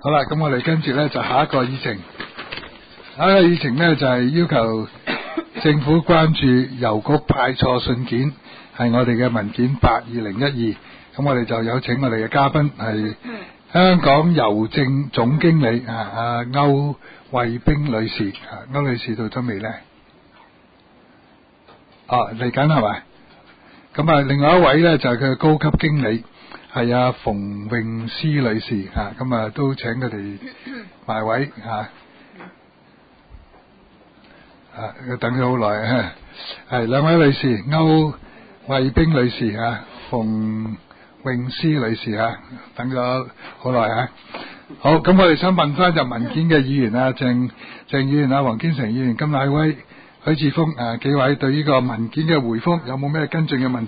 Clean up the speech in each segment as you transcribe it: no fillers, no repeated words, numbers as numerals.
好啦，咁我哋跟住咧就下一個議程。下一個議程咧就係要求政府關注郵局派錯信件，係我哋嘅文件8/2012。咁我哋就有請我哋嘅嘉賓係香港郵政總經理阿歐惠冰女士。歐女士到咗未咧？嚟緊係咪？咁啊，另外一位咧就係佢嘅高級經理係阿馮詠詩女士咁啊都請佢哋埋位等咗好耐係兩位女士，歐惠冰女士馮詠詩女士等咗好耐好，咁我哋想問翻就文件嘅議員鄭議員黃堅成議員、甘乃威、許智峯幾位對呢個文件嘅回覆有冇咩跟進嘅問題？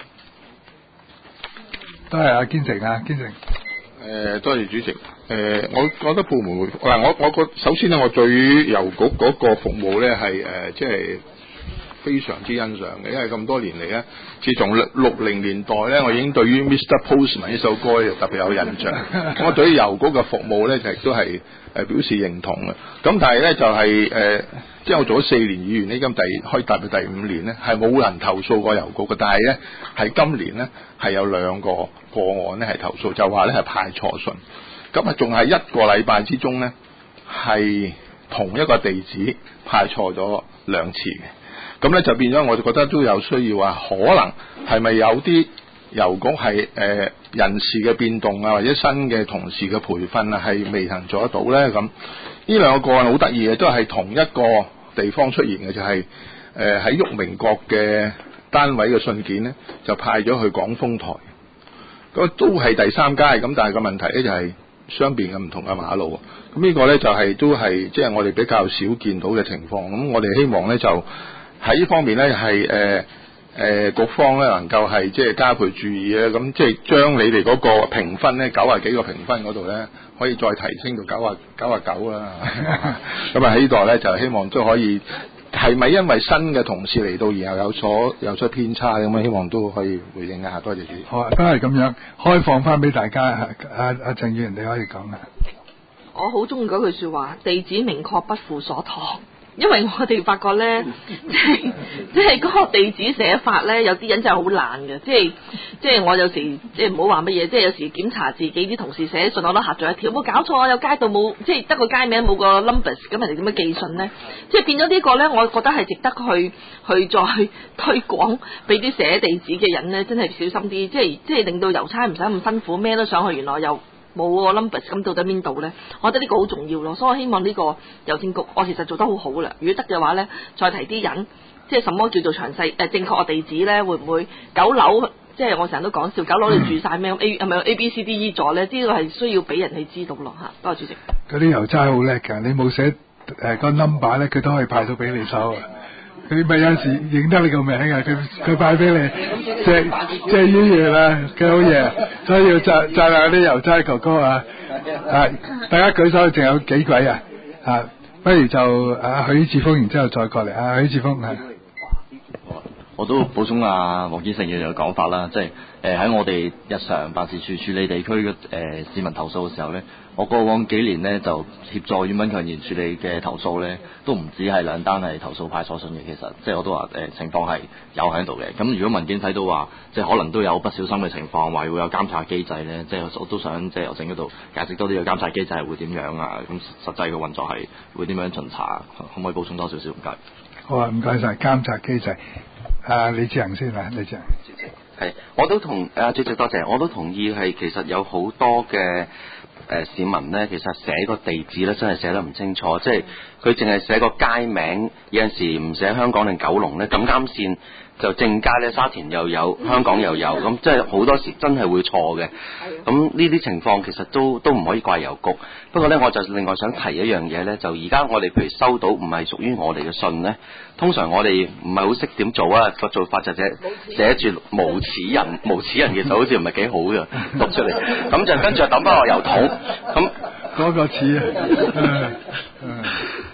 都係堅成多謝主席。我覺得部門回覆我首先咧，我對於郵局嗰個服務咧係即係非常之欣賞嘅，因為咁多年嚟咧，自從60年代咧，我已經對於 Mr. Postman 呢首歌就特別有印象。我對於郵局嘅服務咧，就亦都係表示認同嘅。咁但係咧就係即係我做咗4年議員呢，今可以踏入第5年咧，係冇人投訴過郵局嘅。但係咧係今年咧係有2個個案咧係投訴，就話咧係派錯信。咁啊仲係1個禮拜之中咧係同一個地址派錯咗2次嘅。咁咧就變咗，我就覺得都有需要可能係咪有啲郵局係人事嘅變動或者新嘅同事嘅培訓係未曾做得到咧？咁呢2個個案好得意嘅，都係同一個地方出現嘅，就係喺裕明閣嘅單位嘅信件咧，就派咗去廣豐台，咁都係第3街，咁但係個問題咧就係雙邊嘅唔同嘅馬路，咁呢個咧就係都係即係我哋比較少見到嘅情況。咁我哋希望咧就喺呢方面咧係局方咧能夠係即係加倍注意咧，咁即係將你哋嗰個評分咧90幾個評分嗰度咧，可以再提升到99啦。咁喺呢度咧就希望都可以，係咪因為新嘅同事嚟到然後有所偏差咁？希望都可以回應一下。多謝主席。 好都係咁樣開放翻俾大家。阿鄭議員你可以講我好中意嗰句說話，地址明確不負所託。因為我哋發覺咧，即係嗰個地址寫法咧，有啲人真係好懶嘅，即係我有時即係唔好話乜嘢，即係有時檢查自己啲同事寫信我都嚇咗一跳，冇搞錯，有街道冇，即係得個街名冇個 numbers， 咁人哋點樣寄信咧？即係變咗呢個咧，我覺得係值得去再推廣俾啲寫地址嘅人咧，真係小心啲，即係令到郵差唔使咁辛苦，咩都上去，原來又冇個 numbers， 咁到底邊度咧？我覺得呢個好重要咯，所以我希望呢個郵政局我其實做得好好啦。如果得嘅話咧，再提啲人，即係什麼叫做詳細正確嘅地址咧？會唔會9樓？即係我成日都講笑，9樓你住晒咩？A 係咪 A B C D E 座咧？呢個係需要俾人去知道咯嚇。多謝主席。 嗰啲郵差好叻㗎，你冇寫個 number 咧，佢都可以派到俾你手啊！佢咪有時認得你個名啊！佢派俾你，即係呢嘢啦，佢好嘢，所以要讚下啲郵差哥哥大家舉手，仲有幾位不如就許智峯，然之後再過嚟。許智峯我都補充黃堅成嘅講法啦，即係喺我哋日常辦事處處理地區嘅市民投訴嘅時候咧，我過往幾年咧就協助語文強言處理嘅投訴咧，都唔止係2單係投訴派錯信嘅，其實即係我都話情況係有喺度嘅。咁如果文件睇到話，即係可能都有不小心嘅情況，話會有監察機制咧，即係我都想即係郵政嗰度解釋多啲嘅監察機制係會點樣啊？咁實際嘅運作係會點樣巡查？可唔可以補充多少少？唔該。 好啊，唔該晒。監察機制。李志恒先啦，李志恒。 係，我都同主席多謝，我都同意係其實有好多嘅市民咧，其實寫個地址咧真係寫得唔清楚，即係佢淨係寫個街名，有陣時唔寫香港定九龍咧，咁啱線就正街咧，沙田又有，香港又有，咁即係好多時真係會錯嘅。咁呢啲情況其實都唔可以怪郵局。不過咧，我就另外想提一樣嘢咧，就而家我哋譬如收到唔係屬於我哋嘅信咧，通常我哋唔係好識點做啊，個做法就寫住無恥人，無恥人其實好似唔係幾好嘅讀出嚟，咁就跟住抌翻落郵筒，咁嗰個似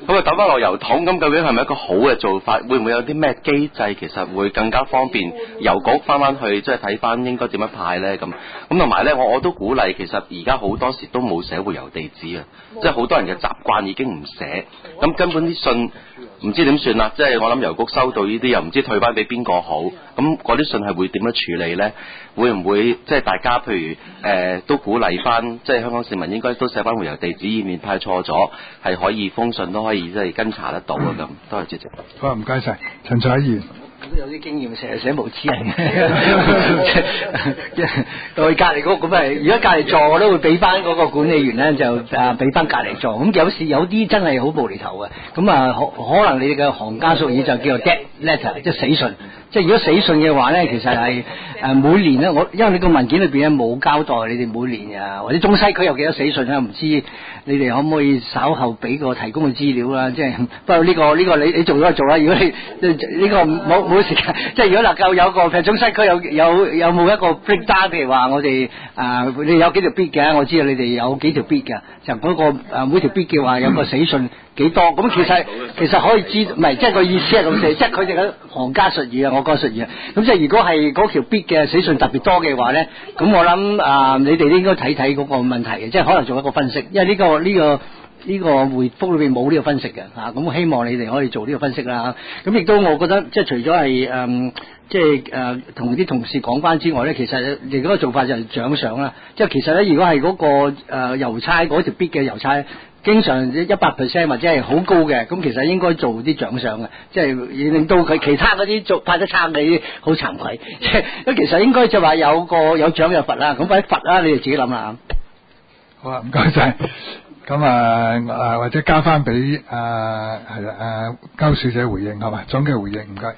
咁啊抌翻落郵筒，咁究竟係咪一個好嘅做法？會唔會有啲咩機制其實會更加方便郵局翻去即係睇翻應該點樣派咧？咁同埋咧，我都鼓勵其實而家好多時都冇寫回郵地址啊，即係好多人嘅習慣已經唔寫，咁根本啲信唔知點算啦。即係我諗郵局收到呢啲又唔知退翻俾邊個好，咁嗰啲信係會點樣處理咧？會唔會即係大家譬如都鼓勵翻，即係香港市民應該都寫翻回郵地址，以免派錯咗係可以封信都可以即係跟查得到啊咁。多謝主席。 好啊，唔該晒，陳采儀。 都有啲經驗，成日寫無恥人嘅。對隔離嗰咁係，如果隔離座我都會俾翻嗰個管理員咧，就俾翻隔離座。咁有時有啲真係好無厘頭嘅，咁可能你哋嘅行家術語就叫做 dead letter， 即係死信。即係如果死信嘅話咧，其實係每年咧，因為你個文件裏邊咧冇交代你哋每年啊，或者中西區有幾多死信咧，唔知你哋可唔可以稍後俾個提供嘅資料啦？即係不過呢個你做咗就做啦。如果你呢個冇時間，即係如果能夠有個譬如中西區有冇一個 breakdown， 譬如話我哋你有幾條 bit 嘅，我知道你哋有幾條 bit 嘅，就嗰個每條 bit 嘅話有個死信幾多，咁其實可以知，唔係即係個意思係咁寫，即係佢哋嘅行家術語啊，我講術語啊。咁即係如果係嗰條 bit 嘅死信特別多嘅話咧，咁我諗你哋應該睇睇嗰個問題嘅，即係可能做一個分析，因為呢個回覆裏邊冇呢個分析嘅嚇，咁我希望你哋可以做呢個分析啦。咁亦都我覺得即係除咗係即係同啲同事講翻之外咧，其實另一個做法就係獎賞啦。即係其實咧，如果係嗰個郵差嗰條 bit 嘅郵差，經常 100% 或者係好高嘅，咁其實應該做啲獎賞嘅，即係令到佢其他嗰啲派得差你好慚愧。即係咁其實應該就話有獎有罰啦，咁或者罰啦，你哋自己諗啦。 好啊，唔該晒。咁或者交翻俾係啦交小姐回應係嘛，總嘅回應唔該。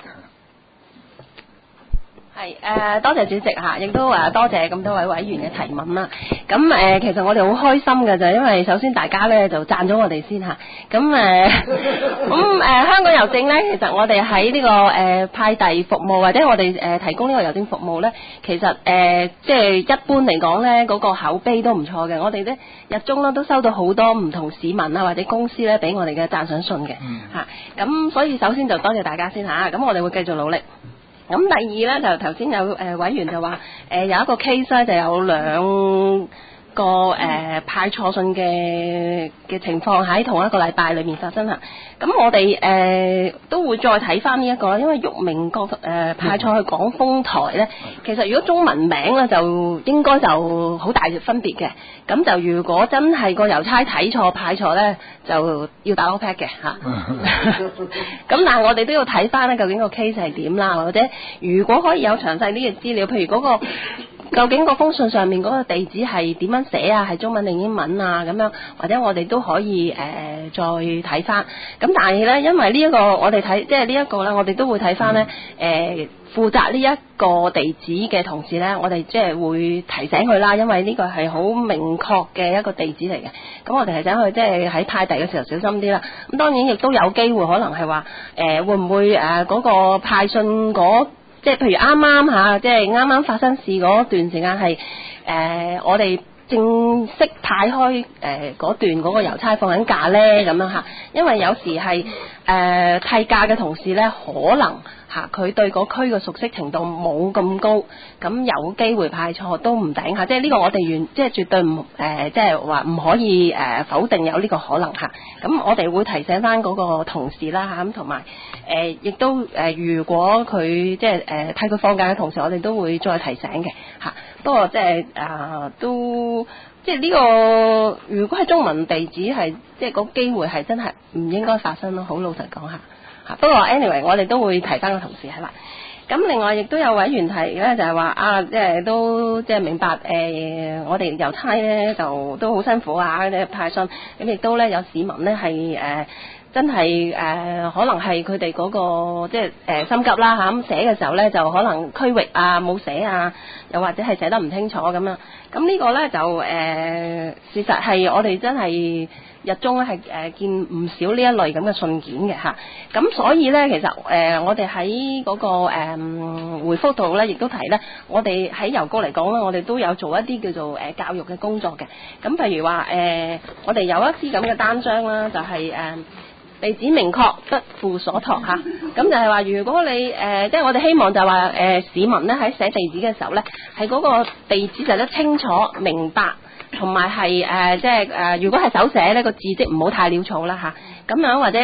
係多謝主席嚇，亦都多謝咁多位委員嘅提問啦。咁其實我哋好開心嘅就因為首先大家咧就讚咗我哋先嚇。咁香港郵政咧，其實我哋喺呢個派遞服務或者我哋提供呢個郵政服務咧，其實即係一般嚟講咧，嗰個口碑都唔錯嘅。我哋咧日中咧都收到好多唔同市民啊或者公司咧俾我哋嘅讚賞信嘅嚇。咁所以首先就多謝大家先嚇。咁我哋會繼續努力。咁第二咧就頭先有委員就話有一個 case 咧就有兩個派錯信嘅情況喺同一個禮拜裏面發生嚇。咁我哋都會再睇翻呢一個，因為裕民閣派錯去廣豐台咧，其實如果中文名咧就應該就好大分別嘅。咁就如果真係個郵差睇錯派錯咧，就要打 OPAC 嘅嚇。咁但係我哋都要睇翻咧，究竟個 case 係點啦，或者如果可以有詳細啲嘅資料，譬如嗰個究竟個封信上面嗰個地址係點樣寫啊？係中文定英文啊？咁樣或者我哋都可以再睇翻。咁但係咧，因為呢一個我哋睇即係呢一個咧，我哋都會睇翻咧負責呢一個地址嘅同事咧，我哋即係會提醒佢啦，因為呢個係好明確嘅一個地址嚟嘅。咁我哋提醒佢即係喺派遞嘅時候小心啲啦。咁當然亦都有機會可能係話會唔會嗰個派信即係譬如啱啱嚇，即係啱啱發生事嗰段時間係我哋正式派開嗰段嗰個郵差放緊假咧咁樣嚇，因為有時係替假嘅同事咧，可能佢對嗰區嘅熟悉程度冇咁高，咁有機會派錯都唔頂嚇，即係呢個我哋即係絕對唔即係話唔可以否定有呢個可能嚇。咁我哋會提醒翻嗰個同事啦嚇，咁同埋亦都如果佢即係替佢放假嘅同事，我哋都會再提醒嘅嚇。不過即係都即係呢個如果係中文地址係即係個機會係真係唔應該發生咯，好老實講下。不過 anyway 我哋都會提翻個同事係啦。咁另外亦都有委員提咧，就係話即係都即係明白我哋郵差咧就都好辛苦啊，派信咁亦都咧有市民咧係真係可能係佢哋嗰個即係心急啦嚇，咁寫嘅時候咧就可能區域啊冇寫啊，又或者係寫得唔清楚咁樣。咁呢個咧就事實係我哋真係日中咧係見唔少呢一類咁嘅信件嘅嚇。咁所以咧其實我哋喺嗰個回覆度咧亦都提咧，我哋喺郵局嚟講咧，我哋都有做一啲叫做教育嘅工作嘅。咁譬如話我哋有一啲咁嘅單張啦，就係地址明確不負所託嚇，咁就係話如果你即係我哋希望就係話市民咧喺寫地址嘅時候咧，係嗰個地址寫得清楚明白，同埋係即係如果係手寫呢個字跡唔好太潦草啦嚇，咁樣或者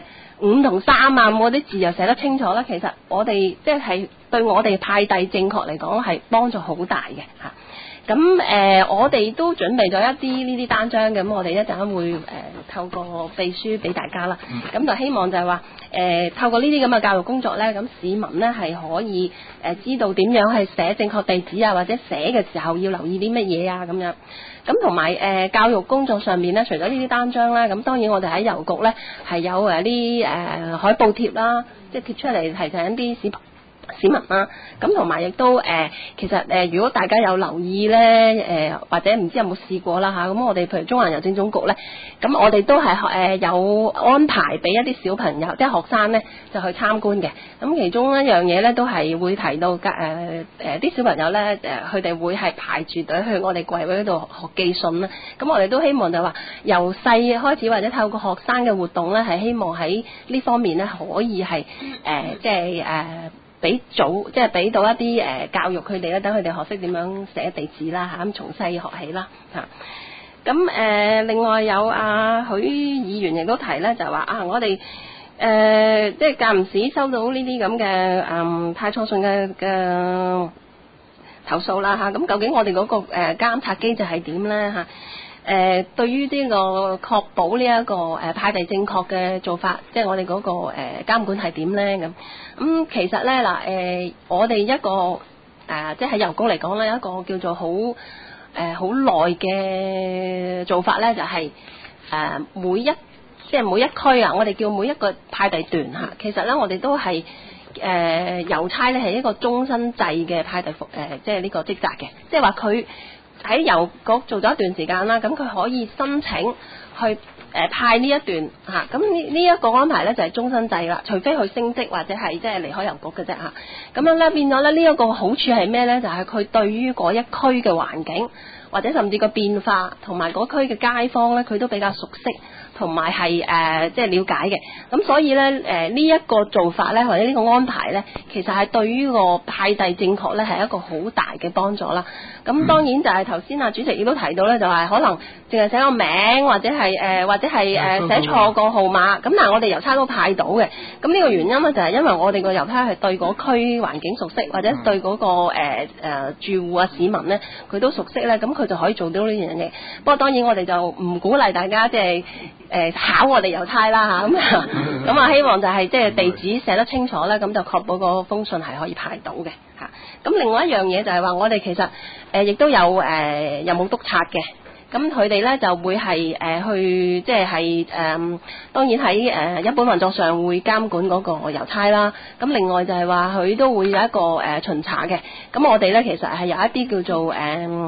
5同3啊嗰啲字又寫得清楚啦，其實我哋即係對我哋派遞正確嚟講係幫助好大嘅嚇。咁我哋都準備咗一啲呢啲單張嘅，咁我哋一陣間會透過秘書俾大家啦。咁就希望就係話透過呢啲咁嘅教育工作咧，咁市民咧係可以知道點樣係寫正確地址啊，或者寫嘅時候要留意啲乜嘢啊咁樣。咁同埋教育工作上面咧，除咗呢啲單張咧，咁當然我哋喺郵局咧係有啲海報貼啦，即係貼出嚟提醒啲市民啦，咁同埋亦都其實如果大家有留意咧，或者唔知有冇試過啦嚇，咁我哋譬如中環郵政總局咧，咁我哋都係有安排俾一啲小朋友，即係學生咧就去參觀嘅。咁其中一樣嘢咧都係會提到啲小朋友咧佢哋會係排住隊去我哋櫃位嗰度學寄信啦。咁我哋都希望就話由細開始或者透過學生嘅活動咧，係希望喺呢方面咧可以係即係即係俾到一啲教育佢哋咧，等佢哋學識點樣寫地址啦嚇，咁從細學起啦嚇。咁另外有許議員亦都提咧，就話我哋即係間唔時收到呢啲咁嘅派錯信嘅投訴啦嚇。咁究竟我哋嗰個監察機制係點咧嚇？對於呢個確保呢一個派遞正確嘅做法，即係我哋嗰個監管係點咧咁？咁其實咧嗱我哋一個即係喺郵局嚟講咧，一個叫做好耐嘅做法咧，就係每一區啊，我哋叫每一個派遞段嚇，其實咧我哋都係郵差咧係一個終身制嘅派遞即係呢個職責嘅，即係話佢喺郵局做咗一段時間啦，咁佢可以申請去派呢一段嚇，咁呢一個安排咧就係終身制啦，除非佢升職或者係即係離開郵局嘅啫嚇。咁樣咧變咗咧呢一個好處係咩咧？就係佢對於嗰一區嘅環境或者甚至個變化同埋嗰區嘅街坊咧，佢都比較熟悉同埋係即係了解嘅。咁所以咧呢一個做法咧或者呢個安排咧，其實係對於個派遞正確咧係一個好大嘅幫助啦。咁當然就係頭先主席亦都提到咧，就係可能淨係寫個名或者係寫錯個號碼，咁但係我哋郵差都派到嘅。咁呢個原因咧就係因為我哋個郵差係對嗰區環境熟悉，或者對嗰個住戶啊市民咧佢都熟悉咧，咁佢就可以做到呢樣嘢。不過當然我哋就唔鼓勵大家即係考我哋郵差啦嚇，咁啊希望就係即係地址寫得清楚咧，咁就確保個封信係可以派到嘅嚇。咁另外一樣嘢就係話我哋其實亦都有郵務督察嘅。咁佢哋咧就會係去即係當然喺一般運作上會監管嗰個郵差啦。咁另外就係話佢都會有一個巡查嘅。咁我哋咧其實係有一啲叫做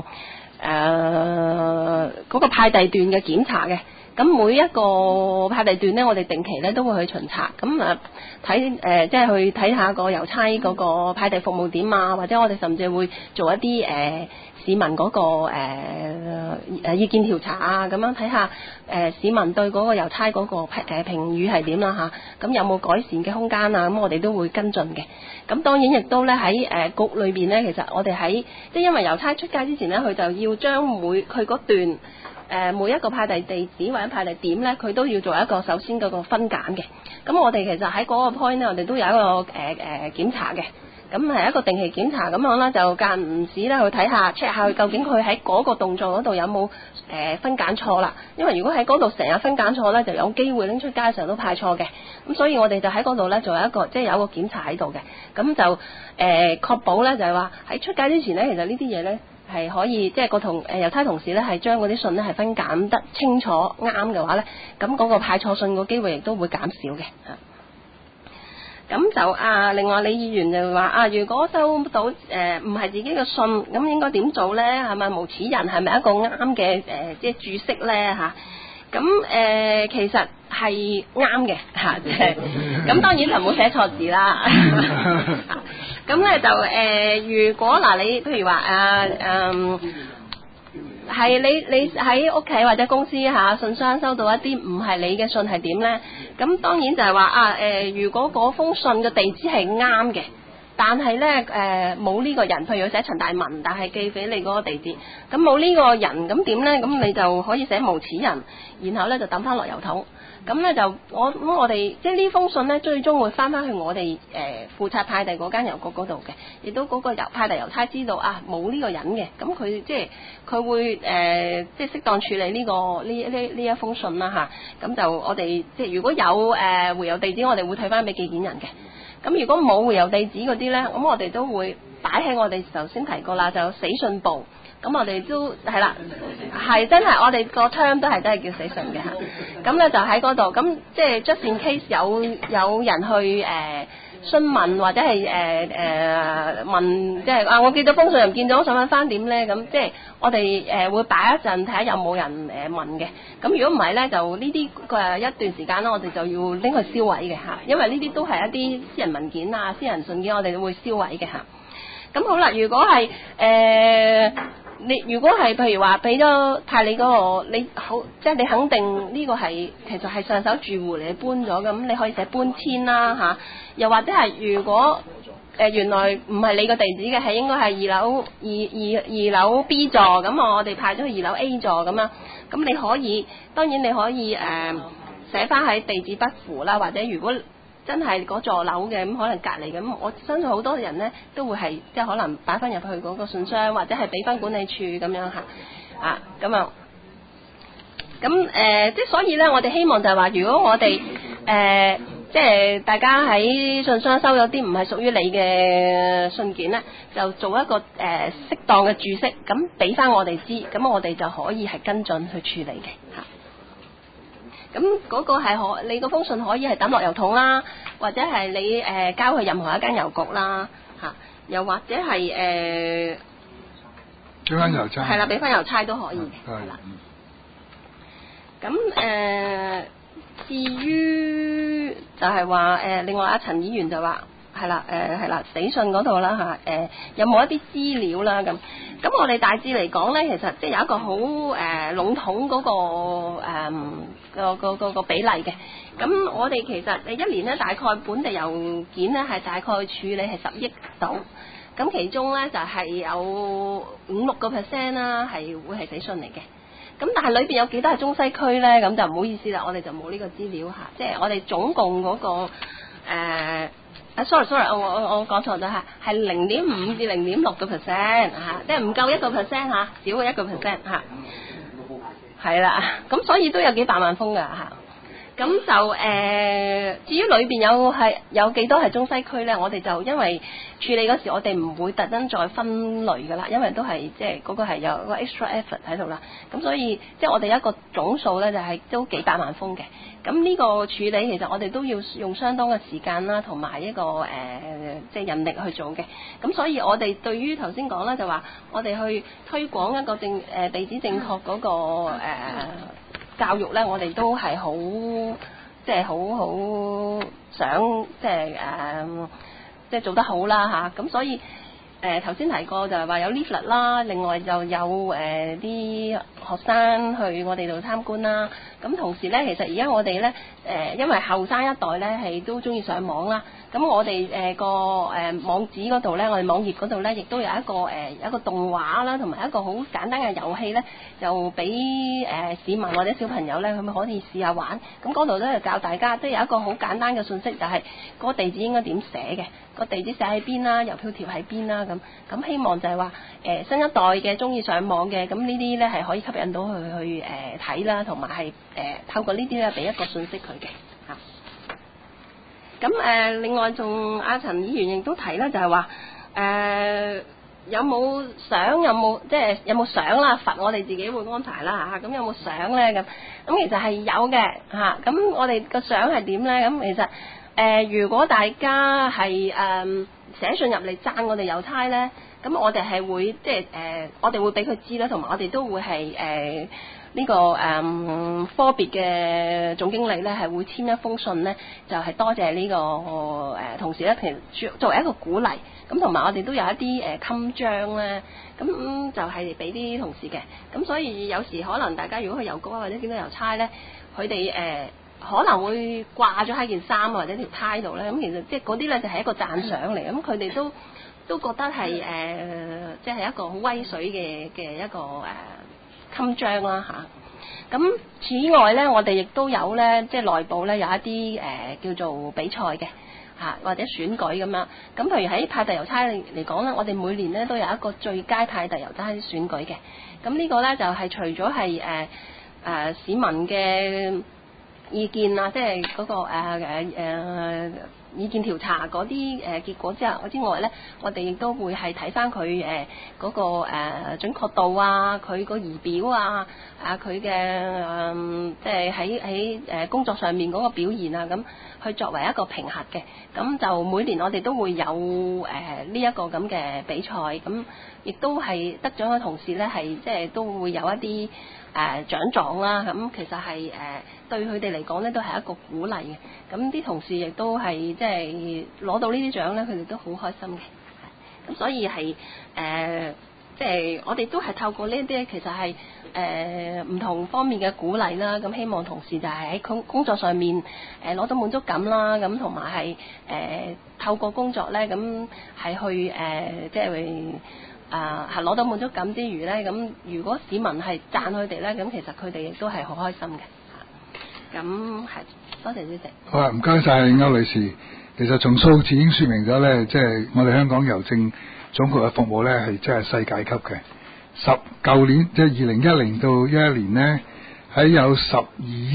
嗰個派遞段嘅檢查嘅。咁每一個派遞段咧，我哋定期咧都會去巡查，咁睇即係去睇下個郵差嗰個派遞服務點啊，或者我哋甚至會做一啲市民嗰個意見調查啊，咁樣睇下市民對嗰個郵差嗰個評語係點啦嚇，咁有冇改善嘅空間啊？咁我哋都會跟進嘅。咁當然亦都咧喺局裏邊咧，其實我哋喺即係因為郵差出街之前咧，佢就要將佢嗰段每一個派遞地址或者派遞點咧，佢都要做一個首先嗰個分揀嘅。咁我哋其實喺嗰個 point 咧，我哋都有一個檢查嘅。咁係一個定期檢查咁樣啦，就間唔時咧去睇下 check 下佢究竟佢喺嗰個動作嗰度有冇分揀錯啦。因為如果喺嗰度成日分揀錯咧，就有機會拎出街嘅時候都派錯嘅。咁所以我哋就喺嗰度咧做一個即係有一個檢查喺度嘅。咁就確保咧就係話喺出街之前咧，其實呢啲嘢咧係可以即係個郵差同事咧係將嗰啲信咧係分揀得清楚啱嘅話咧，咁嗰個派錯信個機會亦都會減少嘅嚇。咁就另外李議員就話如果收到唔係自己嘅信，咁應該點做咧？係咪無此人係咪一個啱嘅即係註釋咧嚇？咁其實係啱嘅嚇，咁當然就唔好寫錯字啦。咁咧就如果你譬如話係你喺屋企或者公司信箱收到一啲唔係你嘅信係點呢？咁當然就係話如果嗰封信嘅地址係啱嘅，但係呢冇呢個人，譬如寫陳大文，但係寄俾你嗰個地址，咁冇呢個人咁點呢？咁你就可以寫無此人，然後呢就抌翻落郵筒。咁呢就我哋即係呢封信呢，最終會翻去我哋負責派遞嗰間郵局嗰度嘅，亦都嗰個派遞郵差知道冇呢個人嘅，咁佢即係佢會即係適當處理呢一封信啦嚇。咁就我哋即係如果有回郵地址，我哋會退翻俾寄件人嘅。咁如果冇回郵地址嗰啲呢，咁我哋都會擺喺我哋頭先提過啦，就死信部。咁我哋都係啦，係真係我哋個 term 都係真係叫死信嘅嚇。咁咧就喺嗰度，咁即係 just in case 有人去詢問或者係問，即係我寄咗封信又唔見咗，想揾翻點咧？咁即係我哋會擺一陣睇下有冇人問嘅。咁如果唔係咧，就呢啲一段時間啦，我哋就要拎去銷毀嘅嚇，因為呢啲都係一啲私人文件啊、私人信件，我哋會銷毀嘅嚇。咁好啦，如果係如果係譬如話俾咗派你嗰個，你好即係你肯定呢個係其實係上手住戶嚟搬咗，咁你可以寫搬遷啦嚇。又或者係如果原來唔係你個地址嘅，係應該係二樓 B 座，咁我哋派咗去2樓 A 座咁樣，咁你可以當然你可以寫翻喺地址不符啦，或者如果真係嗰座樓嘅，咁可能隔離咁，我相信好多人呢都會係即係可能擺翻入去嗰個信箱，或者係俾翻管理處咁樣嚇咁啊。咁即係所以呢，我哋希望就係話，如果我哋即係大家喺信箱收咗啲唔係屬於你嘅信件呢，就做一個適當嘅注釋，咁俾翻我哋知，咁我哋就可以係跟進去處理嘅嚇。咁嗰個係你嗰封信可以係抌落郵筒啦，或者係你交去任何一間郵局啦嚇，又或者係俾翻郵差， 係啦，俾翻郵差都可以嘅，係啦。咁至於就係話另外阿陳議員就話係啦死信嗰度啦嚇，有冇一啲資料啦咁？咁我哋大致嚟講咧，其實即係有一個好籠統嗰個比例嘅。咁我哋其實一年咧大概本地郵件咧係大概處理係10億度，咁其中咧就係有5-6% 啦係會係死信嚟嘅。咁但係裏邊有幾多係中西區咧？咁就唔好意思啦，我哋就冇呢個資料嚇。即係我哋總共嗰個sorry， 我講錯咗嚇，係0.5至0.6% 嚇，即係唔夠1% 嚇，少過1% 嚇，係啦，咁所以都有幾百萬封㗎嚇。咁就至於裏邊有幾多係中西區呢？我哋就因為處理嗰時，我哋唔會特登再分類㗎啦，因為都係即係嗰個係有個 extra effort 喺度啦。咁所以即係我哋一個總數呢，就係都幾百萬封嘅。咁呢個處理其實我哋都要用相當嘅時間啦，同埋一個即係人力去做嘅。咁所以我哋對於頭先講啦，就話我哋去推廣一個地址正確嗰個教育咧，我哋都係好即係好想即係做得好啦嚇。咁所以頭先提過就係話有 leaflet 啦，另外就有啲學生去我哋度參觀啦。咁同時咧，其實而家我哋咧因為後生一代咧係都中意上網啦。咁我哋個網址嗰度咧，我哋網頁嗰度咧，亦都有一個動畫啦，同埋一個好簡單嘅遊戲咧，就俾市民或者小朋友咧，佢咪可以試下玩。咁嗰度咧就教大家，即係有一個好簡單嘅信息，就係嗰個地址應該點寫嘅，個地址寫喺邊啦，郵票貼喺邊啦咁。咁希望就係話新一代嘅中意上網嘅，咁呢啲咧係可以吸引到佢去睇啦，同埋係透過呢啲咧俾一個信息佢嘅嚇。咁另外仲阿陳議員亦都提啦，就係話有冇相，有冇相啦，罰我哋自己會安排啦嚇。咁有冇相咧咁？咁其實係有嘅嚇。咁我哋個相係點咧？咁其實如果大家係寫信入嚟讚我哋郵差咧，咁我哋係會即係我哋會俾佢知啦，同埋我哋都會係呢個科別嘅總經理咧係會簽一封信咧，就係多謝呢個同事咧，其實作為一個鼓勵。咁同埋我哋都有一啲襟章咧，咁就係俾啲同事嘅。咁所以有時可能大家如果去郵局啊或者見到郵差咧，佢哋可能會掛咗喺件衫或者條呔度咧。咁其實即係嗰啲咧就係一個讚賞嚟。咁佢哋都覺得係即係一個好威水嘅一個襟章啦嚇。咁此外咧，我哋亦都有咧，即係內部咧有一啲叫做比賽嘅。或者選舉咁樣，咁譬如喺派遞郵差嚟講咧，我哋每年咧都有一個最佳派遞郵差選舉嘅。咁呢個咧就係除咗係市民嘅意見啊，即係嗰個意見調查嗰啲結果之外咧，我哋亦都會係睇翻佢嗰個準確度啊，佢個儀表啊，佢嘅即係喺工作上面嗰個表現啊，咁去作為一個評核嘅。咁就每年我哋都會有呢一個咁嘅比賽，咁亦都係得獎嘅同事咧係即係都會有一啲獎狀啦。咁其實係對佢哋嚟講咧都係一個鼓勵嘅。咁啲同事亦都係即係攞到呢啲獎咧，佢哋都好開心嘅。咁所以係即係我哋都係透過呢啲其實係唔同方面嘅鼓勵啦。咁希望同事就係喺工作上面攞到滿足感啦。咁同埋係透過工作咧，咁係去即係係攞到滿足感之餘咧，咁如果市民係讚佢哋咧，咁其實佢哋亦都係好開心嘅。咁係多謝主席。 好啊，唔該晒歐女士。其實從數字已經說明咗咧，即係我哋香港郵政總局嘅服務咧係真係世界級嘅。舊年即係2010到11年咧，喺有12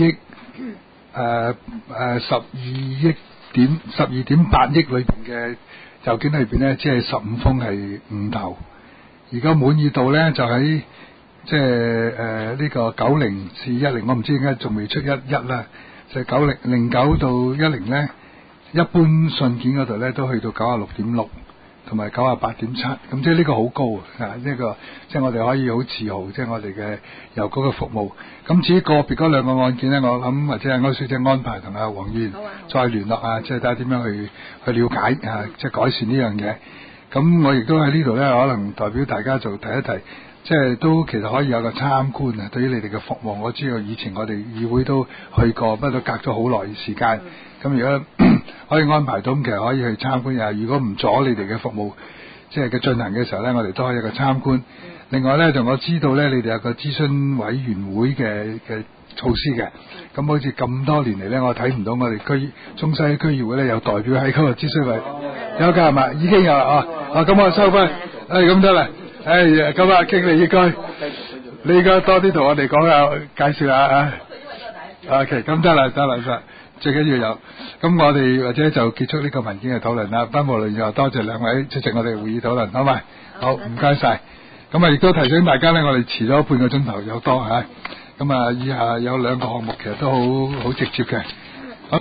點8億裏邊嘅郵件裏邊咧，只係15封係誤投。而家滿意度咧就喺即係呢個90至10，我唔知點解仲未出11啦。就09到10咧，一般信件嗰度咧都去到96.6同埋98.7，咁即係呢個好高啊！呢個即係我哋可以好自豪，即係我哋嘅郵局嘅服務。咁至於個別嗰兩個案件咧，我諗或者係歐小姐安排同阿黃議員再聯絡啊，即係睇下點樣去了解啊，即係改善呢樣嘢。咁我亦都喺呢度咧，可能代表大家就提一提，即係都其實可以有個參觀啊。對於你哋嘅服務，我知道以前我哋議會都去過，不過都隔咗好耐時間。咁如果可以安排到，其實可以去參觀下。如果唔阻你哋嘅服務，即係嘅進行嘅時候咧，我哋都可以有個參觀。另外咧，就我知道咧，你哋有個諮詢委員會嘅措施嘅。咁好似咁多年嚟咧，我睇唔到我哋中西區議會咧有代表喺嗰個諮詢委，有㗎係嘛？已經有啦咁我收翻，咁得啦。咁啊，經理應該你應該多啲同我哋講下介紹下啊。OK， 咁得啦，最緊要有。咁我哋或者就結束呢個文件嘅討論啦。不無論如何，多謝兩位出席我哋會議討論，好嘛？好，唔該晒。咁啊，亦都提醒大家咧，我哋遲咗半個鐘頭有多嚇。咁啊，以下有兩個項目其實都好直接嘅。